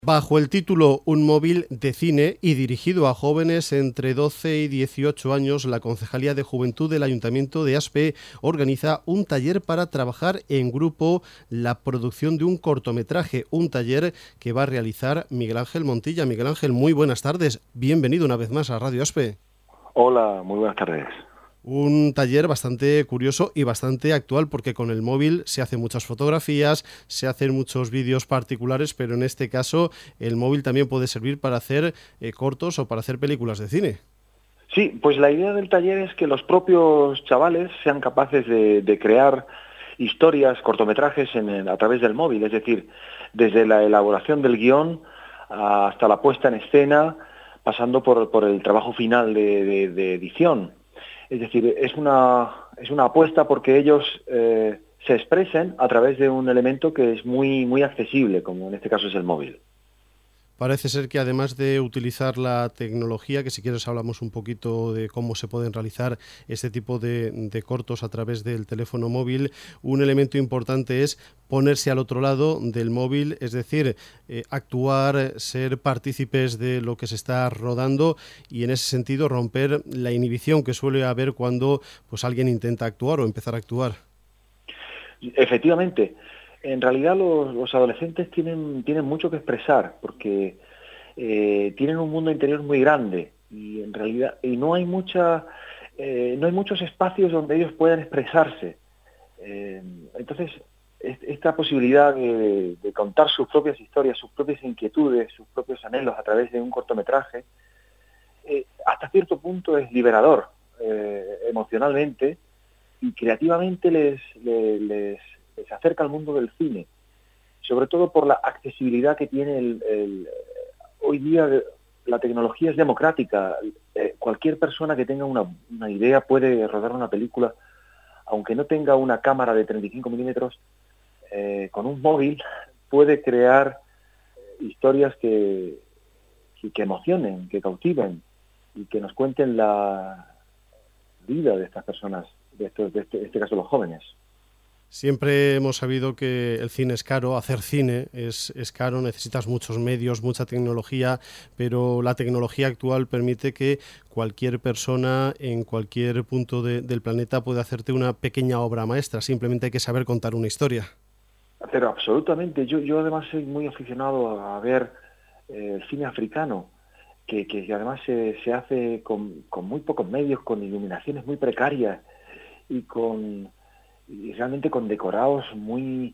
Bajo el título Un móvil de cine y dirigido a jóvenes entre 12 y 18 años, la Concejalía de Juventud del Ayuntamiento de Aspe organiza un taller para trabajar en grupo la producción de un cortometraje, un taller que va a realizar Miguel Ángel Montilla. Miguel Ángel, muy buenas tardes. Bienvenido una vez más a Radio Aspe. Hola, muy buenas tardes. Un taller bastante curioso y bastante actual porque con el móvil se hacen muchas fotografías, se hacen muchos vídeos particulares, pero en este caso el móvil también puede servir para hacer cortos o para hacer películas de cine. Sí, pues la idea del taller es que los propios chavales sean capaces de crear historias, cortometrajes a través del móvil, es decir, desde la elaboración del guión hasta la puesta en escena, pasando por el trabajo final de edición. Es decir, es una apuesta porque ellos se expresen a través de un elemento que es muy accesible, como en este caso es el móvil. Parece ser que además de utilizar la tecnología, que si quieres hablamos un poquito de cómo se pueden realizar este tipo de cortos a través del teléfono móvil, un elemento importante es ponerse al otro lado del móvil, es decir, actuar, ser partícipes de lo que se está rodando y en ese sentido romper la inhibición que suele haber cuando pues alguien intenta actuar o empezar a actuar. Efectivamente. En realidad los adolescentes tienen mucho que expresar porque tienen un mundo interior muy grande y en realidad no hay muchos espacios donde ellos puedan expresarse. Entonces, esta posibilidad de contar sus propias historias, sus propias inquietudes, sus propios anhelos a través de un cortometraje, hasta cierto punto es liberador emocionalmente y creativamente les acerca al mundo del cine, sobre todo por la accesibilidad que tiene hoy día. La tecnología es democrática, cualquier persona que tenga una idea puede rodar una película, aunque no tenga una cámara de 35 milímetros, con un móvil puede crear historias que emocionen, que cautiven y que nos cuenten la vida de estas personas, de este caso los jóvenes. Siempre hemos sabido que el cine es caro, hacer cine es caro, necesitas muchos medios, mucha tecnología, pero la tecnología actual permite que cualquier persona en cualquier punto del planeta pueda hacerte una pequeña obra maestra, simplemente hay que saber contar una historia. Pero absolutamente, yo además soy muy aficionado a ver el cine africano, que además se hace con muy pocos medios, con iluminaciones muy precarias y realmente con decorados muy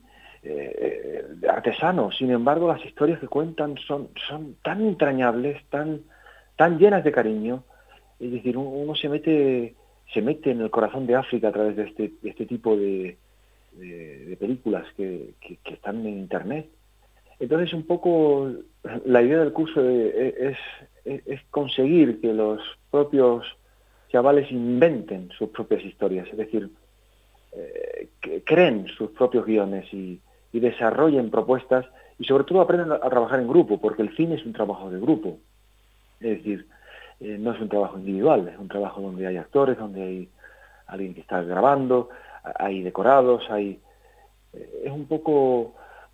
artesanos. Sin embargo, las historias que cuentan son tan entrañables, tan llenas de cariño. Es decir, uno se mete en el corazón de África a través de este tipo de películas que están en Internet. Entonces, un poco la idea del curso es conseguir que los propios chavales inventen sus propias historias, es decir, que creen sus propios guiones y desarrollen propuestas y sobre todo aprendan a trabajar en grupo, porque el cine es un trabajo de grupo, es decir, no es un trabajo individual, es un trabajo donde hay actores, donde hay alguien que está grabando, hay decorados, es un poco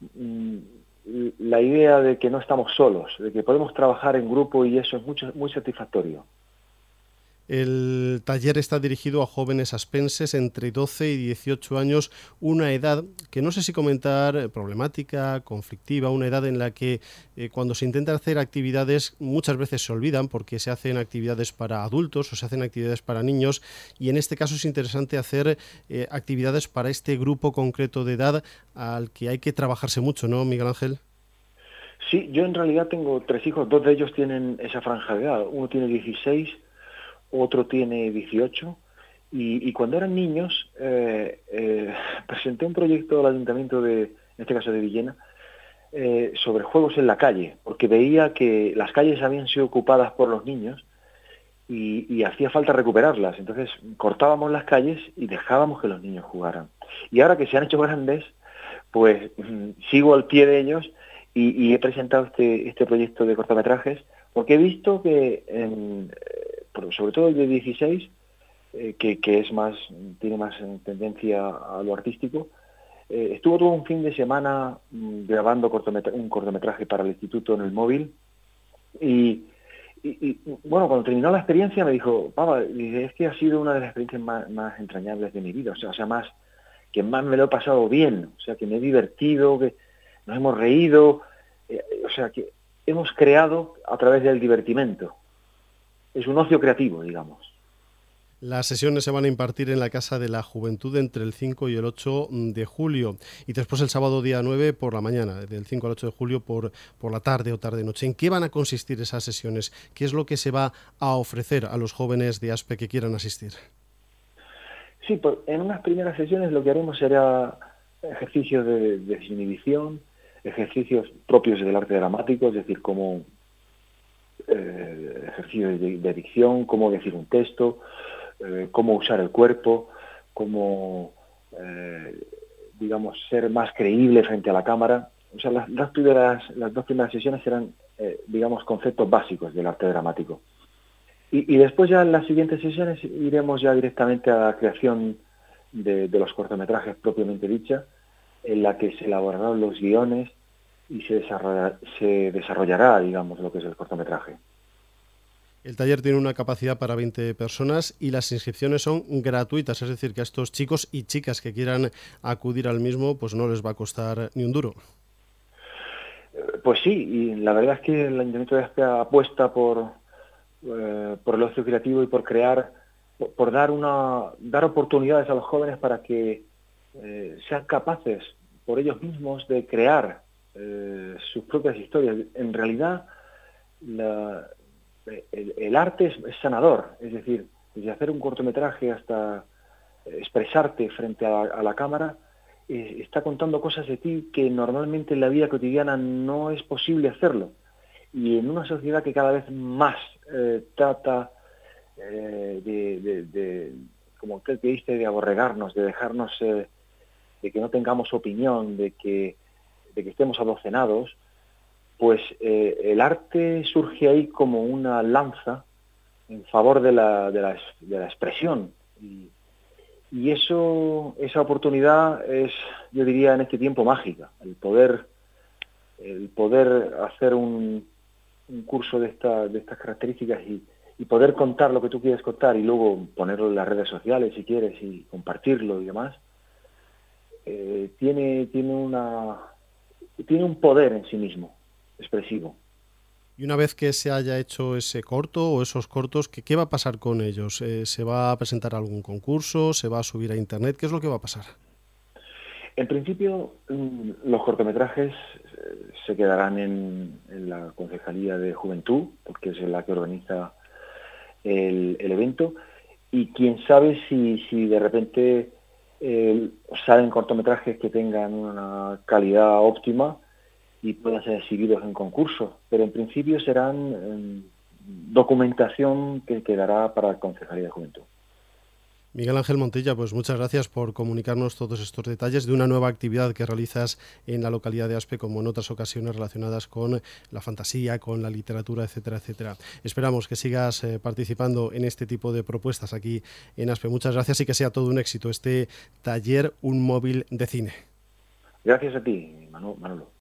la idea de que no estamos solos, de que podemos trabajar en grupo y eso es muy satisfactorio. El taller está dirigido a jóvenes aspenses entre 12 y 18 años, una edad que no sé si comentar problemática, conflictiva, una edad en la que cuando se intentan hacer actividades muchas veces se olvidan porque se hacen actividades para adultos o se hacen actividades para niños y en este caso es interesante hacer actividades para este grupo concreto de edad al que hay que trabajarse mucho, ¿no, Miguel Ángel? Sí, yo en realidad tengo 3 hijos, 2 de ellos tienen esa franja de edad, uno tiene 16, otro tiene 18, y cuando eran niños presenté un proyecto al ayuntamiento en este caso de Villena, sobre juegos en la calle, porque veía que las calles habían sido ocupadas por los niños y hacía falta recuperarlas. Entonces cortábamos las calles y dejábamos que los niños jugaran. Y ahora que se han hecho grandes, pues sigo al pie de ellos y he presentado este proyecto de cortometrajes, porque he visto que sobre todo el de 16, que tiene más tendencia a lo artístico, estuvo todo un fin de semana grabando un cortometraje para el instituto en el móvil y, bueno, cuando terminó la experiencia me dijo, papá, es que ha sido una de las experiencias más entrañables de mi vida, o sea, que más me lo he pasado bien, o sea, que me he divertido, que nos hemos reído, o sea, que hemos creado a través del divertimento. Es un ocio creativo, digamos. Las sesiones se van a impartir en la Casa de la Juventud entre el 5 y el 8 de julio y después el sábado día 9 por la mañana, del 5 al 8 de julio por la tarde o tarde-noche. ¿En qué van a consistir esas sesiones? ¿Qué es lo que se va a ofrecer a los jóvenes de ASPE que quieran asistir? Sí, pues en unas primeras sesiones lo que haremos será ejercicios de desinhibición, ejercicios propios del arte dramático, es decir, como ejercicios de dicción, cómo decir un texto, cómo usar el cuerpo, cómo, digamos, ser más creíble frente a la cámara. O sea, las dos primeras sesiones serán, digamos, conceptos básicos del arte dramático. Y después ya en las siguientes sesiones iremos ya directamente a la creación de los cortometrajes propiamente dicha, en la que se elaborarán los guiones y se desarrollará, digamos, lo que es el cortometraje. El taller tiene una capacidad para 20 personas y las inscripciones son gratuitas, es decir, que a estos chicos y chicas que quieran acudir al mismo, pues no les va a costar ni un duro. Pues sí, y la verdad es que el Ayuntamiento de Aspe apuesta por el ocio creativo y por crear, por dar oportunidades a los jóvenes para que sean capaces por ellos mismos de crear sus propias historias. En realidad, el arte es sanador, es decir, desde hacer un cortometraje hasta expresarte frente a la cámara, está contando cosas de ti que normalmente en la vida cotidiana no es posible hacerlo. Y en una sociedad que cada vez más trata como aquel que dice, de aborregarnos, de dejarnos, de que no tengamos opinión, de que estemos adocenados, pues el arte surge ahí como una lanza en favor de la expresión. Y esa oportunidad es, yo diría, en este tiempo mágica, el poder hacer un curso de estas características y poder contar lo que tú quieres contar y luego ponerlo en las redes sociales si quieres y compartirlo y demás, tiene un poder en sí mismo, expresivo. Y una vez que se haya hecho ese corto o esos cortos, ¿qué va a pasar con ellos? ¿Se va a presentar algún concurso? ¿Se va a subir a internet? ¿Qué es lo que va a pasar? En principio, los cortometrajes se quedarán en la Concejalía de Juventud, porque es la que organiza el evento, y quién sabe si de repente salen cortometrajes que tengan una calidad óptima y puedan ser exhibidos en concursos, pero en principio serán documentación que quedará para la Concejalía de Juventud. Miguel Ángel Montilla, pues muchas gracias por comunicarnos todos estos detalles de una nueva actividad que realizas en la localidad de Aspe, como en otras ocasiones relacionadas con la fantasía, con la literatura, etcétera, etcétera. Esperamos que sigas participando en este tipo de propuestas aquí en Aspe. Muchas gracias y que sea todo un éxito este taller Un Móvil de Cine. Gracias a ti, Manolo.